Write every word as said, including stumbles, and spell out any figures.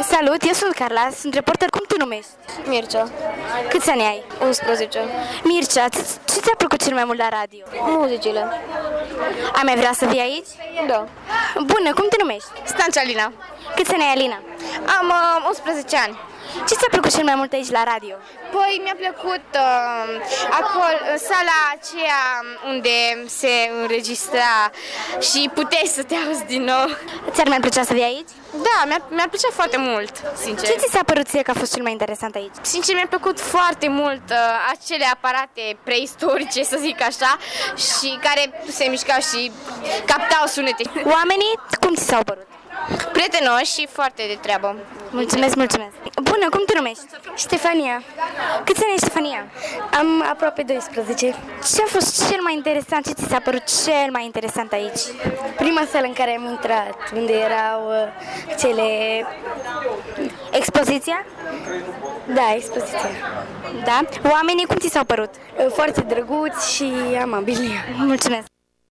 Salut, eu sunt Carla, sunt reporter. Cum te numești? Mircea. Câți ani ai? unsprezece. Mircea, ce ți-a plăcut cel mai mult la radio? Muzicile. Ai mai vrea să vii aici? Da. Bună, cum te numești? Stancia Alina. Câți ani ai, Alina? Am uh, unsprezece ani. Ce ți-a plăcut cel mai mult aici la radio? Păi mi-a plăcut uh, acolo, sala aceea unde se înregistra și puteai să te auzi din nou. Ți-ar mai plăcea să vii aici? Da, mi-a, mi-a plăcea foarte mult, sincer. Ce ți s-a părut ție că a fost cel mai interesant aici? Sincer, mi-a plăcut foarte mult uh, acele aparate preistorice, să zic așa, și care se mișcau și captau sunete. Oamenii, cum ți s-au părut? Prietenoși și foarte de treabă. Mulțumesc, mulțumesc. Bună, cum te numești? Ștefania. Câți ani ai, Ștefania? Am aproape doisprezece. Ce a fost cel mai interesant? Ce ți s-a părut cel mai interesant aici? Prima sală în care am intrat, unde erau uh, cele... Expoziția? Da, expoziția. Da? Oamenii, cum ți s-au părut? Uh, Foarte drăguți și amabili. Mulțumesc.